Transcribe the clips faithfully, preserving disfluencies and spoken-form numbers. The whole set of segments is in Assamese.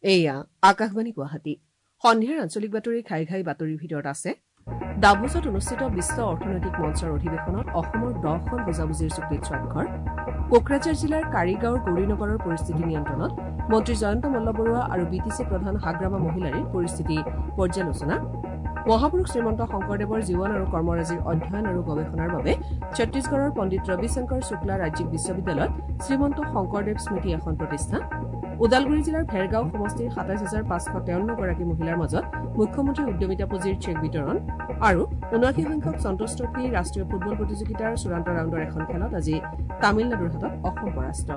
এয়া আকাশবাণী গুৱাহাটী সন্ধিয়াৰ আঞ্চলিক বাতৰি ঘাই ঘাই বাতৰিৰ ভিতৰত আছে ডাভোছত অনুষ্ঠিত বিশ্ব অৰ্থনৈতিক মঞ্চৰ অধিৱেশনত অসমৰ দহখন বুজাবুজিৰ চুক্তিত স্বাক্ষৰ কোকৰাঝাৰ জিলাৰ কাৰিগাঁওৰ গৌৰীনগৰৰ পৰিস্থিতি নিয়ন্ত্ৰণত মন্ত্ৰী জয়ন্ত মল্লবৰুৱা আৰু বি টি চি প্ৰধান হাগ্ৰামা মহিলাৰীৰ পৰিস্থিতি পৰ্যালোচনা মহাপুৰুষ শ্ৰীমন্ত শংকৰদেৱৰ জীৱন আৰু কৰ্মৰাজিৰ অধ্যয়ন আৰু গৱেষণাৰ বাবে ছত্তীশগড়ৰ পণ্ডিত ৰবিশংকৰ শুক্লা ৰাজ্যিক বিশ্ববিদ্যালয়ত শ্ৰীমন্ত শংকৰদেৱ স্মৃতি আসন প্ৰতিষ্ঠা ওদালগুৰি জিলাৰ ভেৰগাঁও সমষ্টিৰ সাতাইছ হাজাৰ পাঁচশ তেৱন্ন গৰাকী মহিলাৰ মাজত মুখ্যমন্ত্ৰী উদ্যমিতা পুঁজিৰ চেক বিতৰণ আৰু ঊনাশী সংখ্যক সন্তোষ ট্ৰফী ৰাষ্ট্ৰীয় ফুটবল প্ৰতিযোগিতাৰ চূড়ান্ত ৰাউণ্ডৰ এখন খেলত আজি তামিলনাডুৰ হাতত অসম পৰাস্ত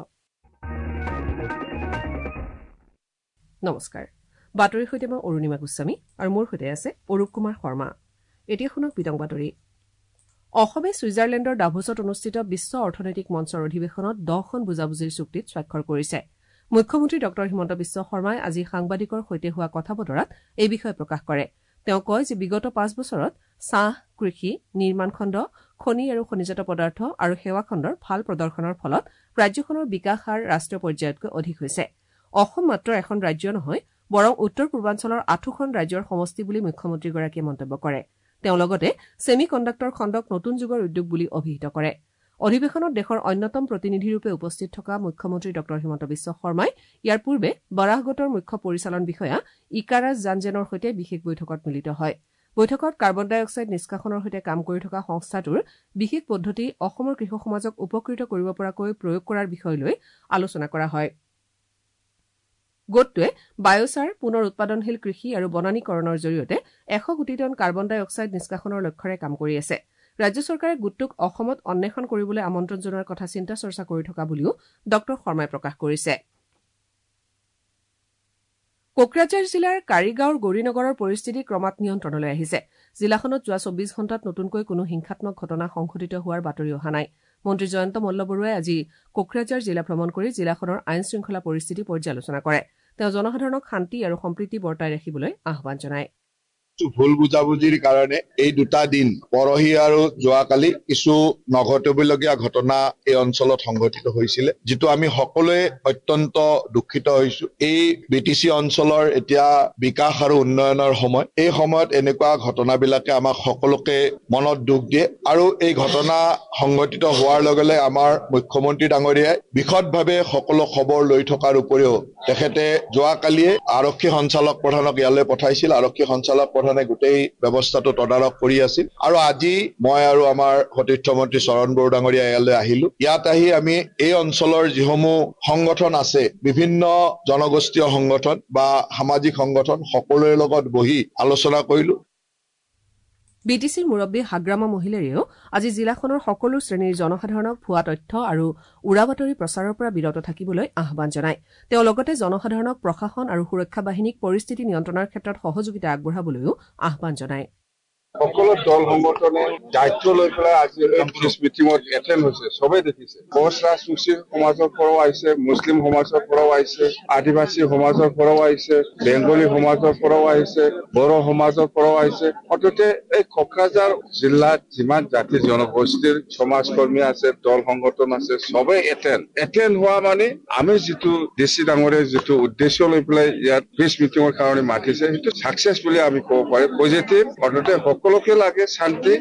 নমস্কাৰ বাতৰিৰ সৈতে মই অৰুণিমা গোস্বামী আৰু মোৰ সৈতে আছে অৰূপ কুমাৰ শৰ্মা এতিয়া শুনক বিতং বাতৰি অসমে ছুইজাৰলেণ্ডৰ ডাভোছত অনুষ্ঠিত বিশ্ব অৰ্থনৈতিক মঞ্চৰ অধিৱেশনত দহখন বুজাবুজিৰ চুক্তিত স্বাক্ষৰ কৰিছে মুখ্যমন্ত্ৰী ডক্টৰ হিমন্ত বিশ্ব শৰ্মাই আজি সাংবাদিকৰ সৈতে হোৱা কথা বতৰাত এই বিষয়ে প্ৰকাশ কৰে তেওঁ কয় যে বিগত পাঁচ বছৰত চাহ কৃষি নিৰ্মাণ খণ্ড খনি আৰু খনিজাত পদাৰ্থ আৰু সেৱা খণ্ডৰ ভাল প্ৰদৰ্শনৰ ফলত ৰাজ্যখনৰ বিকাশ হাৰ ৰাষ্ট্ৰীয় পৰ্যায়তকৈ অধিক হৈছে অসম মাত্ৰ এখন ৰাজ্য নহয় বৰং উত্তৰ পূৰ্বাঞ্চলৰ আঠোখন ৰাজ্যৰ সমষ্টি বুলি মুখ্যমন্ত্ৰীগৰাকীয়ে মন্তব্য কৰে তেওঁ লগতে ছেমি কণ্ডাক্টৰ খণ্ডক নতুন যুগৰ উদ্যোগ বুলি অভিহিত কৰে অধিৱেশনত দেশৰ অন্যতম প্ৰতিনিধিৰূপে উপস্থিত থকা মুখ্যমন্ত্ৰী ডক্টৰ হিমন্ত বিশ্ব শৰ্মাই ইয়াৰ পূৰ্বে বৰাহ গোটৰ মুখ্য পৰিচালন বিষয়া ইকাৰাজ জানজেনৰ সৈতে বিশেষ বৈঠকত মিলিত হয় বৈঠকত কাৰ্বন ডাই অক্সাইড নিষ্কাশনৰ সৈতে কাম কৰি থকা সংস্থাটোৰ বিশেষ পদ্ধতি অসমৰ কৃষক সমাজক উপকৃত কৰিব পৰাকৈ প্ৰয়োগ কৰাৰ বিষয় লৈ আলোচনা কৰা হয় গোটটোৱে বায়'ছাৰ পুনৰ উৎপাদনশীল কৃষি আৰু বনানীকৰণৰ জৰিয়তে এশ কোটি টন কাৰ্বন ডাই অক্সাইড নিষ্কাশনৰ লক্ষ্যৰে কাম কৰি আছে ৰাজ্য চৰকাৰে গোটটোক অসমত অন্বেষণ কৰিবলৈ আমন্ত্ৰণ জনোৱাৰ কথা চিন্তা চৰ্চা কৰি থকা বুলিও ডক্টৰ শৰ্মাই প্ৰকাশ কৰিছে কোকৰাঝাৰ জিলাৰ কাৰিগাঁওৰ গৌৰীনগৰৰ পৰিস্থিতি ক্ৰমাৎ নিয়ন্ত্ৰণলৈ আহিছে জিলাখনত যোৱা চৌব্বিছ ঘণ্টাত নতুনকৈ কোনো হিংসাত্মক ঘটনা সংঘটিত হোৱাৰ বাতৰি অহা নাই মন্ত্ৰী জয়ন্ত মল্লবৰুৱাই আজি কোকৰাঝাৰ জিলা ভ্ৰমণ কৰি জিলাখনৰ আইন শৃংখলা পৰিস্থিতি পৰ্যালোচনা কৰে তেওঁ জনসাধাৰণক শান্তি আৰু সম্প্ৰীতি বৰ্তাই ৰাখিবলৈ আহ্বান জনায় ভুল বুজাবুজিৰ কাৰণে এই দুটা দিন পৰহি আৰু যোৱাকালি কিছু নঘটিবলগীয়া ঘটনা এই অঞ্চলত সংঘটিত হৈছিলে যিটো আমি সকলোৱে অত্যন্ত দুখিত হৈছো এই বিটিচি অঞ্চলৰ এতিয়া বিকাশ আৰু উন্নয়নৰ সময় এই সময়ত এনেকুৱা ঘটনাবিলাকে আমাক সকলোকে মনত দুখ দিয়ে আৰু এই ঘটনা সংঘটিত হোৱাৰ লগে লগে আমাৰ মুখ্যমন্ত্ৰী ডাঙৰীয়াই বিশদভাৱে সকলো খবৰ লৈ থকাৰ উপৰিও তেখেতে যোৱাকালিয়ে আৰক্ষী সঞ্চালক প্ৰধানক ইয়ালৈ পঠাইছিল আৰক্ষী সঞ্চালক গোটেই ব্যৱস্থাটো তদাৰক কৰি আছিল আৰু আজি মই আৰু আমাৰ সতীৰ্থ মন্ত্ৰী চৰণ বড়ো ডাঙৰীয়া ইয়ালৈ আহিলো ইয়াত আহি আমি এই অঞ্চলৰ যিসমূহ সংগঠন আছে বিভিন্ন জনগোষ্ঠীয় সংগঠন বা সামাজিক সংগঠন সকলোৰে লগত বহি আলোচনা কৰিলো বি টি চিৰ মুৰব্বী হাগ্ৰামা মহিলাৰীয়েও আজি জিলাখনৰ সকলো শ্ৰেণীৰ জনসাধাৰণক ভুৱা তথ্য আৰু উৰা বাতৰি প্ৰচাৰৰ পৰা বিৰত থাকিবলৈ আহ্বান জনায় তেওঁ লগতে জনসাধাৰণক প্ৰশাসন আৰু সুৰক্ষা বাহিনীক পৰিস্থিতি নিয়ন্ত্ৰণৰ ক্ষেত্ৰত সহযোগিতা আগবঢ়াবলৈও আহ্বান জনায় সকলো দল সংগঠনে দায়িত্ব লৈ পেলাই আজি এই প্ৰেছ মিটিঙত এটেণ্ড হৈছে চবেই দেখিছে কোচ ৰাজবংশী সমাজৰ পৰাও আহিছে মুছলিম সমাজৰ পৰাও আহিছে আদিবাসী সমাজৰ পৰাও আহিছে বেংগলী সমাজৰ পৰাও আহিছে বড়ো সমাজৰ পৰাও আহিছে অন্ততে এই কোকৰাঝাৰ জিলাত যিমান জাতি জনগোষ্ঠীৰ সমাজকৰ্মী আছে দল সংগঠন আছে চবেই এটেণ্ড এটেণ্ড হোৱা মানে আমি যিটো ডিচি ডাঙৰীয়া যিটো উদ্দেশ্য লৈ পেলাই ইয়াত প্ৰেছ মিটিঙৰ কাৰণে মাতিছে সেইটো ছাকচেছ বুলি আমি ক'ব পাৰিম পজিটিভ অন্ততে সকলোকে লাগে শান্তি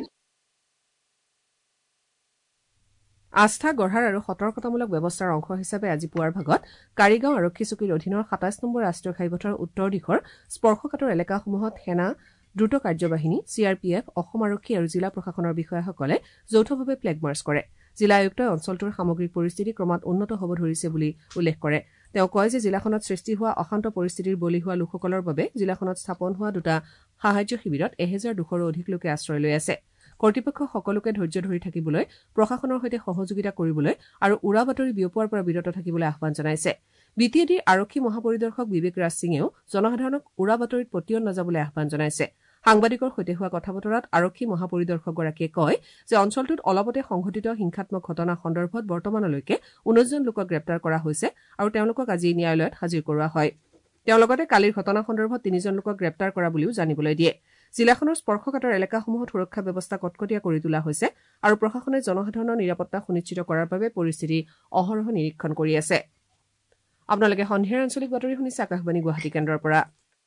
আস্থা গঢ়াৰ আৰু সতৰ্কতামূলক ব্যৱস্থাৰ অংশ হিচাপে আজি পুৱাৰ ভাগত কাৰিগাঁও আৰক্ষী চকীৰ অধীনৰ সাতাইছ নম্বৰ ৰাষ্ট্ৰীয় ঘাইপথৰ উত্তৰ দিশৰ স্পৰ্শকাতৰ এলেকাসমূহত সেনা দ্ৰুত কাৰ্যবাহিনী C R P F Assam আৰক্ষী আৰু জিলা প্ৰশাসনৰ বিষয়াসকলে যৌথভাৱে ফ্লেগ মাৰ্চ কৰে জিলা আয়ুক্তই অঞ্চলটোৰ সামগ্ৰিক পৰিস্থিতি ক্ৰমাৎ উন্নত হ'ব ধৰিছে বুলি উল্লেখ কৰে তেওঁ কয় যে জিলাখনত সৃষ্টি হোৱা অশান্ত পৰিস্থিতিৰ বলি হোৱা লোকসকলৰ বাবে জিলাখনত স্থাপন হোৱা দুটা সাহায্য শিবিৰত এহেজাৰ দুশৰো অধিক লোকে আশ্ৰয় লৈ আছে কৰ্তৃপক্ষ সকলোকে ধৈৰ্য ধৰি থাকিবলৈ প্ৰশাসনৰ সৈতে সহযোগিতা কৰিবলৈ আৰু উৰা বাতৰি বিয়পোৱাৰ পৰা বিৰত থাকিবলৈ আহ্বান জনাইছে বি টি এডিৰ আৰক্ষী মহাপৰিদৰ্শক বিবেক ৰাজ সিঙেও জনসাধাৰণক উৰা বাতৰিত পতিয়ন নাযাবলৈ আহ্বান জনাইছে সাংবাদিকৰ সৈতে হোৱা কথা বতৰাত আৰক্ষী মহাপৰিদৰ্শকগৰাকীয়ে কয় যে অঞ্চলটোত অলপতে সংঘটিত হিংসাত্মক ঘটনা সন্দৰ্ভত বৰ্তমানলৈকে ঊনৈশ জন লোকক গ্ৰেপ্তাৰ কৰা হৈছে আৰু তেওঁলোকক আজি ন্যায়ালয়ত হাজিৰ কৰোৱা হয় তেওঁ লগতে কালিৰ ঘটনা সন্দৰ্ভত তিনিজন লোকক গ্ৰেপ্তাৰ কৰা বুলিও জানিবলৈ দিয়ে জিলাখনৰ স্পৰ্শকাতৰ এলেকাসমূহত সুৰক্ষা ব্যৱস্থা কটকটীয়া কৰি তোলা হৈছে আৰু প্ৰশাসনে জনসাধাৰণৰ নিৰাপত্তা সুনিশ্চিত কৰাৰ বাবে পৰিস্থিতি অহৰহ নিৰীক্ষণ কৰি আছে আপোনালোকে সন্ধিয়াৰ আঞ্চলিক বাতৰি শুনিছে আকাশবাণী গুৱাহাটী কেন্দ্ৰৰ পৰা।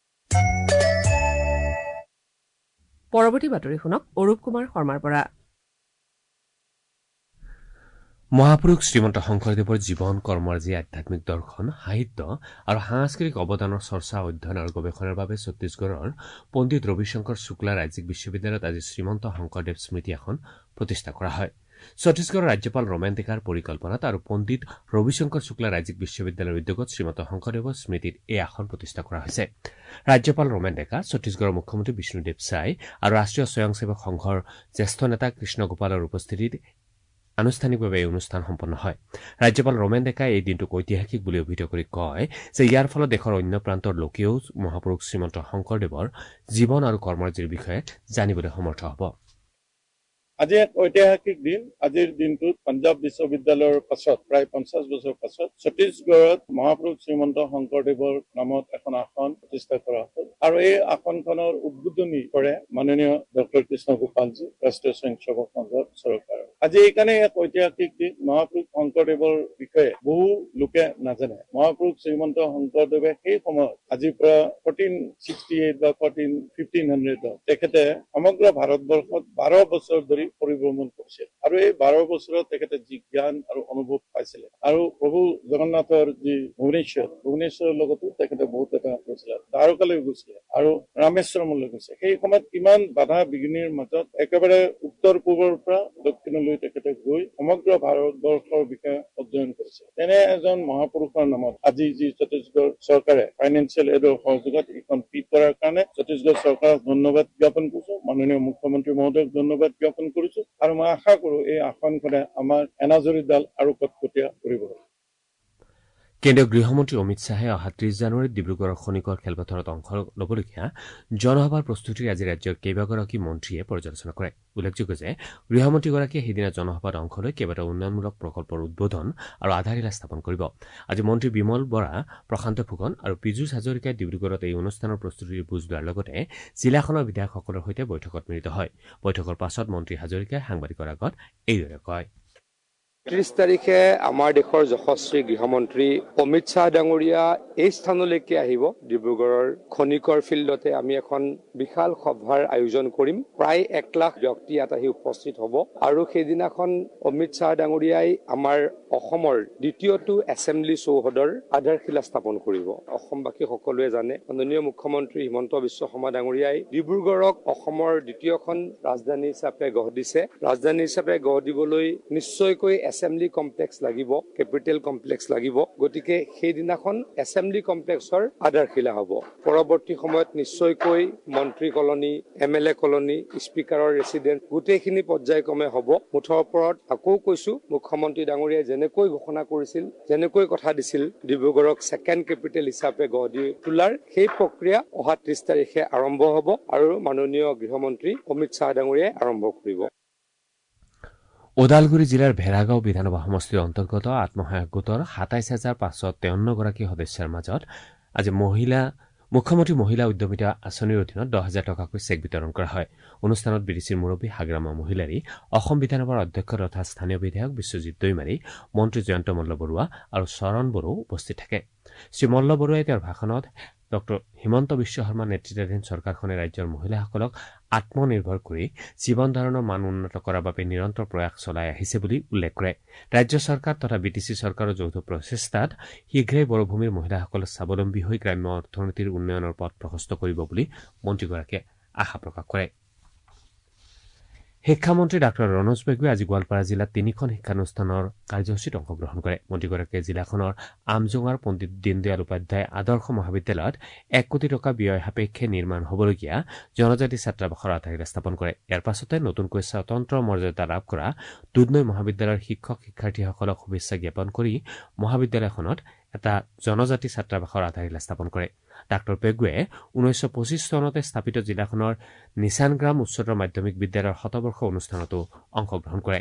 পৰৱৰ্তী বাতৰি শুনক অৰূপ কুমাৰ শৰ্মাৰ পৰা। মহাপুৰুষ শ্ৰীমন্ত শংকৰদেৱৰ জীৱন কৰ্মৰাজি আধ্যাত্মিক দৰ্শন সাহিত্য আৰু সাংস্কৃতিক অৱদানৰ চৰ্চা অধ্যয়ন আৰু গৱেষণাৰ বাবে ছত্তীশগড়ৰ পণ্ডিত ৰবিশংকৰ শুক্লা ৰাজ্যিক বিশ্ববিদ্যালয়ত আজি শ্ৰীমন্ত শংকৰদেৱ স্মৃতি আসন প্ৰতিষ্ঠা কৰা হয়। ছত্তীশগড়ৰ ৰাজ্যপাল ৰমেন ডেকাৰ পৰিকল্পনাত আৰু পণ্ডিত ৰবিশংকৰ শুক্লা ৰাজ্যিক বিশ্ববিদ্যালয়ৰ উদ্যোগত শ্ৰীমন্ত শংকৰদেৱৰ স্মৃতিত এই আসন প্ৰতিষ্ঠা কৰা হৈছে। ৰাজ্যপাল ৰমেন ডেকা, ছত্তীশগড়ৰ মুখ্যমন্ত্ৰী বিষ্ণুদেৱ চাই আৰু ৰাষ্ট্ৰীয় স্বয়ংসেৱক সংঘৰ জ্যেষ্ঠ নেতা কৃষ্ণগোপালৰ উপস্থিতিত আনুষ্ঠানিকভাৱে এই অনুষ্ঠান সম্পন্ন হয়। ৰাজ্যপাল ৰমেন ডেকাই এই দিনটোক ঐতিহাসিক বুলি অভিহিত কৰি কয় যে ইয়াৰ ফলত দেশৰ অন্য প্ৰান্তৰ লোকেও মহাপুৰুষ শ্ৰীমন্ত শংকৰদেৱৰ জীৱন আৰু কৰ্মৰাজিৰ বিষয়ে জানিবলৈ সমৰ্থ হ'ব। আজি এক ঐতিহাসিক দিন। আজিৰ দিনটোত পাঞ্জাৱ বিশ্ববিদ্যালয়ৰ পাছত প্ৰায় পঞ্চাশ বছৰ পাছত ছত্তীশগড়ত মহাপুৰুষ শ্ৰীমন্ত শংকৰদেৱৰ নামত এখন আসন প্ৰতিষ্ঠা কৰা হ'ল আৰু এই আসনখনৰ উদ্বোধনী কৰে মাননীয় ডক্টৰ কৃষ্ণ গোপালজী, ৰাষ্ট্ৰীয় স্বয়ংসেৱক সংঘৰ চৰকাৰ। আজি এইকাৰণে এক ঐতিহাসিক দিন। মহাপুৰুষ শংকৰদেৱৰ বিষয়ে বহু লোকে নাজানে। মহাপুৰুষ শ্ৰীমন্ত শংকৰদেৱে সেই সময়ত আজিৰ পৰা ফৰ্টিন ছিক্সটি এইট বা ফৰ্টিন ফিফটিন হাণ্ড্ৰেডত তেখেতে সমগ্ৰ ভাৰতবৰ্ষত বাৰ বছৰ ধৰি পৰিভ্ৰমণ কৰিছিল আৰু এই বাৰ বছৰত তেখেতে যি জ্ঞান আৰু অনুভৱ পাইছিলে আৰু প্ৰভু জগন্নাথৰ যি ভুৱনেশ্বৰ ভুৱনেশ্বৰৰ লগতো তেখেতে বহুত এটা গৈছিলে, দ্বাৰকালৈ গৈছিলে আৰু ৰামেশ্বৰমলৈ গৈছে। সেই সময়ত কিমান বাধা বিঘিনিৰ মাজত একেবাৰে উত্তৰ পূবৰ পৰা দক্ষিণলৈ তেখেতে গৈ সমগ্ৰ ভাৰতবৰ্ষৰ বিষয়ে অধ্যয়ন কৰিছে। তেনে এজন মহাপুৰুষৰ নামত আজি যি ছত্তীশগড় চৰকাৰে ফাইনেন্সিয়েল এডৰ সহযোগত এইখন পিট কৰাৰ কাৰণে ছত্তীশগড় চৰকাৰক ধন্যবাদ জ্ঞাপন কৰিছো, মাননীয় মুখ্যমন্ত্ৰী মহোদয়ক ধন্যবাদ জ্ঞাপন কৰিছো আৰু মই আশা কৰো এই আসনখনে আমাৰ এনাজৰীডাল আৰু কটকটীয়া কৰিব। কেন্দ্ৰীয় গৃহমন্ত্ৰী অমিত শ্বাহে অহা ত্ৰিশ জানুৱাৰীত ডিব্ৰুগড়ৰ খনিকৰ খেলপথাৰত অংশ ল'বলগীয়া জনসভাৰ প্ৰস্তুতিৰ আজি ৰাজ্যৰ কেইবাগৰাকী মন্ত্ৰীয়ে পৰ্যালোচনা কৰে। উল্লেখযোগ্য যে গৃহমন্ত্ৰীগৰাকীয়ে সেইদিনা জনসভাত অংশ লৈ কেইবাটাও উন্নয়নমূলক প্ৰকল্পৰ উদ্বোধন আৰু আধাৰশিলা স্থাপন কৰিব। আজি মন্ত্ৰী বিমল বৰা, প্ৰশান্ত ফুকন আৰু পীযুষ হাজৰিকাই ডিব্ৰুগড়ত এই অনুষ্ঠানৰ প্ৰস্তুতিৰ বুজ লোৱাৰ লগতে জিলাখনৰ বিধায়কসকলৰ সৈতে বৈঠকত মিলিত হয়। বৈঠকৰ পাছত মন্ত্ৰী হাজৰিকাই সাংবাদিকৰ আগত এইদৰে কয়। ত্ৰিশ তাৰিখে আমাৰ দেশৰ যশস্বী গৃহমন্ত্ৰী অমিত শ্বাহ ডাঙৰীয়া এই স্থানলৈকে আহিব। ডিব্ৰুগড়ৰ খনিকৰ ফিল্ডতে আমি এখন বিশাল সভাৰ আয়োজন কৰিম। প্ৰায় এক লাখ ব্যক্তি ইয়াত আহি উপস্থিত হ'ব আৰু সেইদিনাখন অমিত শ্বাহ ডাঙৰীয়াই আমাৰ অসমৰ দ্বিতীয়টো এছেম্বলি চৌহদৰ আধাৰশিলা স্থাপন কৰিব। অসমবাসী সকলোৱে জানে মাননীয় মুখ্যমন্ত্ৰী হিমন্ত বিশ্ব শৰ্মা ডাঙৰীয়াই ডিব্ৰুগড়ক অসমৰ দ্বিতীয়খন ৰাজধানী হিচাপে গঢ় দিছে। ৰাজধানী হিচাপে গঢ় দিবলৈ নিশ্চয়কৈ এছেম্বলি কমপ্লেক্স লাগিব, কেপিটেল কমপ্লেক্স লাগিব। গতিকে সেইদিনাখন এছেম্বলি কমপ্লেক্সৰ আধাৰশিলা হ'ব। পৰৱৰ্তী সময়ত নিশ্চয়কৈ মন্ত্ৰী colony, M L A colony, স্পীকাৰৰ ৰেচিডেন্ট গোটেইখিনি পৰ্যায়ক্ৰমে হ'ব। মুঠৰ ওপৰত আকৌ কৈছো, মুখ্যমন্ত্ৰী ডাঙৰীয়াই যেনেকৈ ঘোষণা কৰিছিল, যেনেকৈ কথা দিছিল ডিব্ৰুগড়ক ছেকেণ্ড কেপিটেল হিচাপে গঢ় দি তোলাৰ, সেই প্ৰক্ৰিয়া অহা ত্ৰিশ তাৰিখে আৰম্ভ হ'ব আৰু মাননীয় গৃহমন্ত্ৰী অমিত শ্বাহ ডাঙৰীয়াই আৰম্ভ কৰিব। ওদালগুৰি জিলাৰ ভেড়াগাঁও বিধানসভা সমষ্টিৰ অন্তৰ্গত আত্মসহায়ক গোটৰ সাতাইছ হাজাৰ পাঁচশ তেৱন্নগৰাকী সদস্যৰ মাজত আজি মহিলা মুখ্যমন্ত্ৰী মহিলা উদ্যমিতা আঁচনিৰ অধীনত দহ হাজাৰ টকাকৈ চেক বিতৰণ কৰা হয়। অনুষ্ঠানত বি ডি চিৰ মুৰব্বী হাগ্ৰামা মহিলাৰী, অসম বিধানসভাৰ অধ্যক্ষ তথা স্থানীয় বিধায়ক বিশ্বজিৎ দৈমাৰী, মন্ত্ৰী জয়ন্ত মল্ল বৰুৱা আৰু চৰণ বড়ো উপস্থিত থাকে। শ্ৰীমল্ল বৰুৱাই তেওঁৰ ভাষণত ডক্টৰ হিমন্ত বিশ্ব শৰ্মা নেতৃত্বাধীন চৰকাৰখনে ৰাজ্যৰ মহিলাসকলক আত্মনিৰ্ভৰ কৰি জীৱন ধাৰণৰ মান উন্নত কৰাৰ বাবে নিৰন্তৰ প্ৰয়াস চলাই আহিছে বুলি উল্লেখ কৰে। ৰাজ্য চৰকাৰ তথা বি টি চি চৰকাৰৰ যৌথ প্ৰচেষ্টাত শীঘ্ৰেই বড়োভূমিৰ মহিলাসকল স্বাৱলম্বী হৈ গ্ৰাম্য অৰ্থনীতিৰ উন্নয়নৰ পথ প্ৰশস্ত কৰিব বুলি মন্ত্ৰীগৰাকীয়ে আশা প্ৰকাশ কৰে। শিক্ষামন্ত্ৰী ডাঃ ৰণোজ পেগুৱে আজি গোৱালপাৰা জিলাত তিনিখন শিক্ষানুষ্ঠানৰ কাৰ্যসূচীত অংশগ্ৰহণ কৰে। মন্ত্ৰীগৰাকীয়ে জিলাখনৰ আমজোঙাৰ পণ্ডিত দীনদয়াল উপাধ্যায় আদৰ্শ মহাবিদ্যালয়ত এক কোটি টকা ব্যয় সাপেক্ষে নিৰ্মাণ হ'বলগীয়া জনজাতি ছাত্ৰাবাসৰ আধাৰশিলা স্থাপন কৰে। ইয়াৰ পাছতে নতুনকৈ স্বতন্ত্ৰ মৰ্যাদা লাভ কৰা দুধনৈ মহাবিদ্যালয়ৰ শিক্ষক শিক্ষাৰ্থীসকলক শুভেচ্ছা জ্ঞাপন কৰি মহাবিদ্যালয়খনত এটা জনজাতি ছাত্ৰাবাসৰ আধাৰশিলা স্থাপন কৰে। ডাঃ পেগুৱে ঊনৈছশ পঁচিছ চনতে স্থাপিত জিলাখনৰ নিচানগ্ৰাম উচ্চতৰ মাধ্যমিক বিদ্যালয়ৰ শতবৰ্ষ অনুষ্ঠানতো অংশগ্ৰহণ কৰে।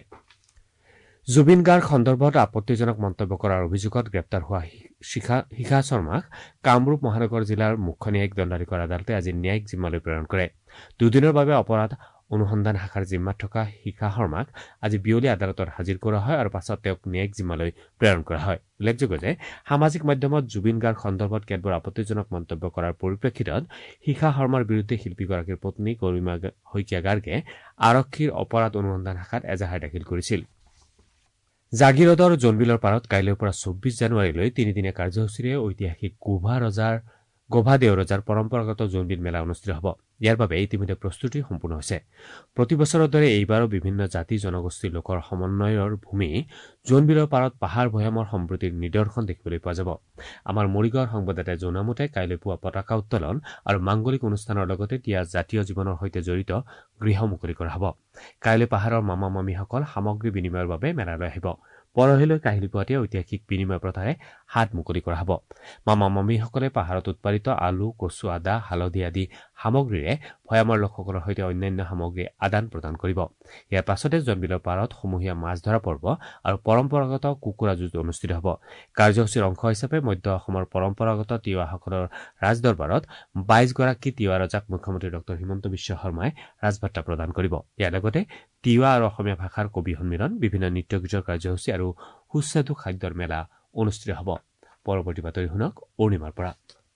জুবিন গাৰ্গ সন্দৰ্ভত আপত্তিজনক মন্তব্য কৰাৰ অভিযোগত গ্ৰেপ্তাৰ হোৱা শিখা শৰ্মাক কামৰূপ মহানগৰ জিলাৰ মুখ্য ন্যায়িক দণ্ডাধীশৰ আদালতে আজি ন্যায়িক জিম্মালৈ প্ৰেৰণ কৰে। দুদিনৰ বাবে অপৰাধ অনুসন্ধান শাখাৰ জিম্মাত থকা শিখা শৰ্মাক আজি বিয়লি আদালতত হাজিৰ কৰা হয় আৰু পাছত তেওঁক ন্যায়িক জিম্মালৈ প্ৰেৰণ কৰা হয়। উল্লেখযোগ্য যে সামাজিক মাধ্যমত জুবিন গাৰ্গ সন্দৰ্ভত কেতবোৰ আপত্তিজনক মন্তব্য কৰাৰ পৰিপ্ৰেক্ষিতত শিখা শৰ্মাৰ বিৰুদ্ধে শিল্পীগৰাকীৰ পত্নী গৰিমা শইকীয়া গাৰ্গে আৰক্ষীৰ অপৰাধ অনুসন্ধান শাখাত এজাহাৰ দাখিল কৰিছিল। জাগিৰোডৰ জোনবিলৰ পাৰত কাইলৈৰ পৰা চৌব্বিছ জানুৱাৰীলৈ তিনিদিনীয়া কাৰ্যসূচীৰে ঐতিহাসিক গোভা ৰজাৰ গোভা দেওৰজাৰ পৰম্পৰাগত জোনবিল মেলা অনুষ্ঠিত হ'ব। ইয়াৰ বাবে ইতিমধ্যে প্ৰস্তুতি সম্পূৰ্ণ হৈছে। প্ৰতিবছৰৰ দৰে এইবাৰো বিভিন্ন জাতি জনগোষ্ঠীৰ লোকৰ সমন্বয়ৰ ভূমি জোনবিলৰ পাৰত পাহাৰ ভৈয়ামৰ সম্প্ৰতিৰ নিদৰ্শন দেখিবলৈ পোৱা যাব। আমাৰ মৰিগাঁৱৰ সংবাদদাতাই জনোৱা মতে কাইলৈ পুৱা পতাকা উত্তোলন আৰু মাংগলিক অনুষ্ঠানৰ লগতে তিয়া জাতীয় জীৱনৰ সৈতে জড়িত গৃহ মুকলি কৰা হ'ব। কাইলৈ পাহাৰৰ মামা মামীসকল সামগ্ৰী বিনিময়ৰ বাবে মেলালৈ আহিব। পৰহিলৈ কাহিলী পুৱাতে ঐতিহাসিক বিনিময় প্ৰথাৰে হাত মুকলি কৰা হ'ব। মামা মামীসকলে পাহাৰত উৎপাদিত আলু, কচু, আদা, হালধি আদি সামগ্ৰীৰে ভৈয়ামৰ লোকসকলৰ সৈতে অন্যান্য সামগ্ৰী আদান প্ৰদান কৰিব। ইয়াৰ পাছতে জোনবিলৰ পাৰত সমূহীয়া মাছ ধৰা পৰ্ব আৰু পৰম্পৰাগত কুকুৰা যুঁজ অনুষ্ঠিত হ'ব। কাৰ্যসূচীৰ অংশ হিচাপে মধ্য অসমৰ পৰম্পৰাগত তিৱাসকলৰ ৰাজদৰবাৰত বাইছ গৰাকী তিৱা ৰজাক মুখ্যমন্ত্ৰী ডক্টৰ হিমন্ত বিশ্ব শৰ্মাই ৰাজভাত্তা প্ৰদান কৰিব। ইয়াৰ লগতে তিৱা আৰু অসমীয়া ভাষাৰ কবি সন্মিলন, বিভিন্ন নৃত্য গীতৰ কাৰ্যসূচী আৰু সুস্বাদু খাদ্যৰ মেলা অনুষ্ঠিত হ'ব। পৰৱৰ্তী বাতৰি শুনক অৰুণিমাৰ পৰা।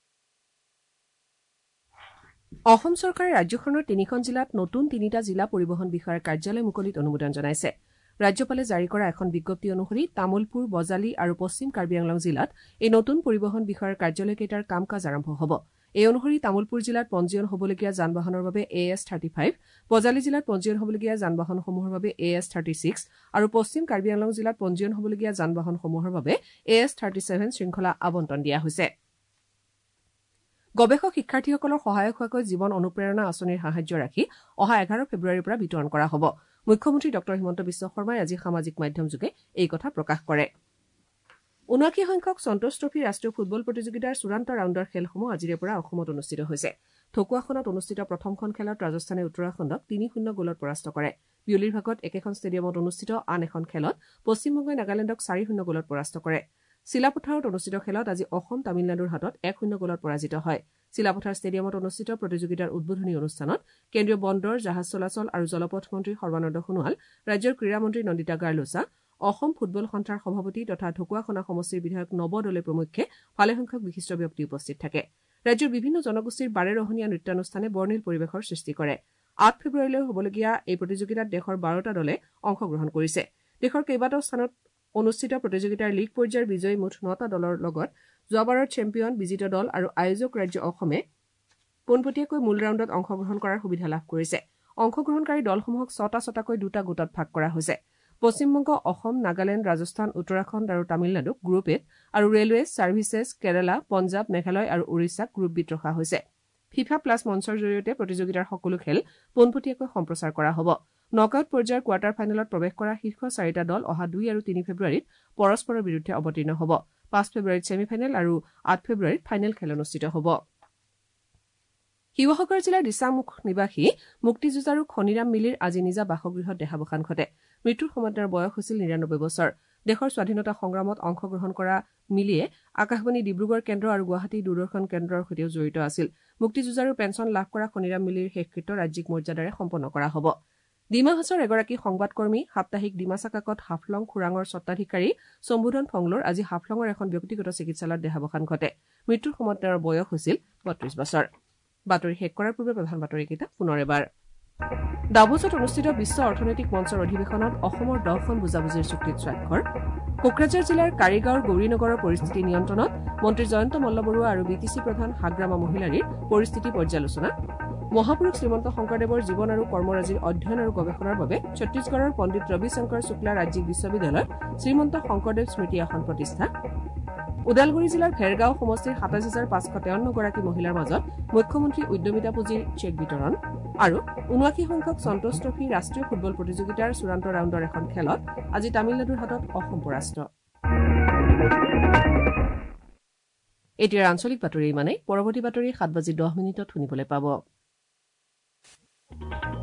অসম চৰকাৰে ৰাজ্যখনৰ তিনিখন জিলাত নতুন তিনিটা জিলা পৰিবহণ বিষয়াৰ কাৰ্যালয় মুকলিত অনুমোদন জনাইছে। ৰাজ্যপালে জাৰি কৰা এখন বিজ্ঞপ্তি অনুসৰি তামুলপুৰ, বজালী আৰু পশ্চিম কাৰ্বি আংলং জিলাত এই নতুন পৰিবহণ বিষয়াৰ কাৰ্যালয়কেইটাৰ কাম কাজ আৰম্ভ হ'ব। এই অনুসৰি তামুলপুৰ জিলাত পঞ্জীয়ন হ'বলগীয়া যান বাহনৰ বাবে A S thirty five, Bajali জিলাত পঞ্জীয়ন হ'বলগীয়া যান বাহনসমূহৰ বাবে এ এছ থাৰ্টি ছিক্স আৰু পশ্চিম কাৰ্বি আংলং জিলাত পঞ্জীয়ন হ'বলগীয়া যান বাহনসমূহৰ বাবে এ এছ থাৰ্টি ছেভেন শৃংখলা আবণ্টন দিয়া হৈছে। গৱেষক শিক্ষাৰ্থীসকলৰ সহায়ক হোৱাকৈ জীৱন অনুপ্ৰেৰণা আঁচনিৰ সাহায্য ৰাখি অহা এঘাৰ ফেব্ৰুৱাৰীৰ পৰা বিতৰণ কৰা হ'ব। মুখ্যমন্ত্ৰী ডক্টৰ হিমন্ত বিশ্ব শৰ্মাই আজি সামাজিক মাধ্যমযোগে এই কথা প্ৰকাশ কৰে। ঊনাশী সংখ্যক সন্তোষ ট্ৰফী ৰাষ্ট্ৰীয় ফুটবল প্ৰতিযোগিতাৰ চূড়ান্ত ৰাউণ্ডৰ খেলসমূহ আজিৰে পৰা অসমত অনুষ্ঠিত হৈছে। ঢকুৱাখনত অনুষ্ঠিত প্ৰথমখন খেলত ৰাজস্থানে উত্তৰাখণ্ডক তিনি শূন্য গ'লত পৰাস্ত কৰে। বিয়লিৰ ভাগত একেখন ষ্টেডিয়ামত অনুষ্ঠিত আন এখন খেলত পশ্চিমবংগই নাগালেণ্ডক চাৰি শূন্য গ'লত পৰাস্ত কৰে। চিলাপথাৰত অনুষ্ঠিত খেলত আজি অসম তামিলনাডুৰ হাতত এক শূন্য গ'লত পৰাজিত হয়। চিলাপথাৰ ষ্টেডিয়ামত অনুষ্ঠিত প্ৰতিযোগিতাৰ উদ্বোধনী অনুষ্ঠানত কেন্দ্ৰীয় বন্দৰ, জাহাজ চলাচল আৰু জলপথ মন্ত্ৰী সৰ্বানন্দ সোণোৱাল, ৰাজ্যৰ ক্ৰীড়া মন্ত্ৰী নন্দিতা গাৰ্লোচা, অসম ফুটবল সন্থাৰ সভাপতি তথা ঢকুৱাখনা সমষ্টিৰ বিধায়ক নৱ দলে প্ৰমুখ্যে ভালেসংখ্যক বিশিষ্ট ব্যক্তি উপস্থিত থাকে। ৰাজ্যৰ বিভিন্ন জনগোষ্ঠীৰ বাৰেৰহণীয়া নৃত্যানুষ্ঠানে বৰ্ণিল পৰিৱেশৰ সৃষ্টি কৰে। আঠ ফেব্ৰুৱাৰীলৈ হ'বলগীয়া এই প্ৰতিযোগিতাত দেশৰ বাৰটা দলে অংশগ্ৰহণ কৰিছে। দেশৰ কেইবাটাও স্থানত অনুষ্ঠিত প্ৰতিযোগিতাৰ লীগ পৰ্যায়ৰ বিজয়ী মুঠ নটা দলৰ লগত যোৱাবাৰৰ চেম্পিয়ন বিজিত দল আৰু আয়োজক ৰাজ্য অসমে পোনপটীয়াকৈ মূল ৰাউণ্ডত অংশগ্ৰহণ কৰাৰ সুবিধা লাভ কৰিছে। অংশগ্ৰহণকাৰী দলসমূহক ছটা ছটাকৈ দুটা গোটত ভাগ কৰা হৈছে। পশ্চিমবংগ, অসম, নাগালেণ্ড, ৰাজস্থান, উত্তৰাখণ্ড আৰু তামিলনাডুক গ্ৰুপ এত আৰু ৰেলৱেজ, ছাৰ্ভিচেছ, কেৰালা, পঞ্জাৱ, মেঘালয় আৰু ওড়িশাক গ্ৰুপ বিত ৰখা হৈছে। ফিফা প্লাছ মঞ্চৰ জৰিয়তে প্ৰতিযোগিতাৰ সকলো খেল পোনপটীয়াকৈ সম্প্ৰচাৰ কৰা হ'ব। নকআউট পৰ্যায়ৰ কোৱাৰ্টাৰ ফাইনেলত প্ৰৱেশ কৰা শীৰ্ষ চাৰিটা দল অহা দুই আৰু তিনি ফেব্ৰুৱাৰীত পৰস্পৰৰ বিৰুদ্ধে অৱতীৰ্ণ হ'ব। পাঁচ ফেব্ৰুৱাৰীত ছেমি ফাইনেল আৰু আঠ ফেব্ৰুৱাৰীত ফাইনেল খেল অনুষ্ঠিত হ'ব। শিৱসাগৰ জিলাৰ দিচাংমুখ নিবাসী মুক্তিযুঁজাৰু খনিৰাম মিলিৰ আজি নিজা বাসগৃহত দেহাৱসান ঘটে। মৃত্যুৰ সময়ত তেওঁৰ বয়স হৈছিল নিৰানব্বৈ বছৰ। দেশৰ স্বাধীনতা সংগ্ৰামত অংশগ্ৰহণ কৰা মিলিয়ে আকাশবাণী ডিব্ৰুগড় কেন্দ্ৰ আৰু গুৱাহাটী দূৰদৰ্শন কেন্দ্ৰৰ সৈতেও জড়িত আছিল। মুক্তিযুঁজাৰু পেঞ্চন লাভ কৰা খনিৰাম মিলিৰ শেষকৃত্য ৰাজ্যিক মৰ্যাদাৰে সম্পন্ন কৰা হ'ব। ডিমা হাছৰ এগৰাকী সংবাদকৰ্মী সাপ্তাহিক ডিমাচা কাকত হাফলং খোৰাঙৰ স্বত্বাধিকাৰী শম্ভুধন ফংলোৰ আজি হাফলঙৰ এখন ব্যক্তিগত চিকিৎসালয়ত দেহাৱসান ঘটে। মৃত্যুৰ সময়ত তেওঁৰ বয়স হৈছিল বত্ৰিশ বছৰ। বাতৰি শেষ কৰাৰ পূৰ্বে প্ৰধান বাতৰিকেইটা পুনৰ এবাৰ। ডাভোছত অনুষ্ঠিত বিশ্ব অৰ্থনৈতিক মঞ্চৰ অধিৱেশনত অসমৰ দহখন বুজাবুজিৰ চুক্তিত স্বাক্ষৰ। কোকৰাঝাৰ জিলাৰ কাৰিগাঁৱৰ গৌৰীনগৰৰ পৰিস্থিতি নিয়ন্ত্ৰণত মন্ত্ৰী জয়ন্ত মল্লবৰুৱা আৰু বি টি চি প্ৰধান হাগ্ৰামা মহিলাৰীৰ পৰিস্থিতি পৰ্যালোচনা। মহাপুৰুষ শ্ৰীমন্ত শংকৰদেৱৰ জীৱন আৰু কৰ্মৰাজিৰ অধ্যয়ন আৰু গৱেষণাৰ বাবে ছত্তীশগড়ৰ পণ্ডিত ৰবি শংকৰ শুক্লা ৰাজ্যিক বিশ্ববিদ্যালয়ত শ্ৰীমন্ত শংকৰদেৱ স্মৃতি আসন প্ৰতিষ্ঠা। ওদালগুৰি জিলাৰ ভেৰগাঁও সমষ্টিৰ সাতাইছ হাজাৰ পাঁচশ তেৱন্ন গৰাকী মহিলাৰ মাজত মুখ্যমন্ত্ৰী উদ্যমিতা পুঁজিৰ চেক বিতৰণ আৰু ঊনাশী সংখ্যক সন্তোষ ট্ৰফী ৰাষ্ট্ৰীয় ফুটবল প্ৰতিযোগিতাৰ চূড়ান্ত ৰাউণ্ডৰ এখন খেলত আজি তামিলনাডুৰ হাতত অসম পৰাস্ত। এতিয়াৰ আঞ্চলিক বাতৰি ইমানেই। পৰৱৰ্তী বাতৰি সাত বাজি দহ মিনিটত শুনিবলৈ পাব।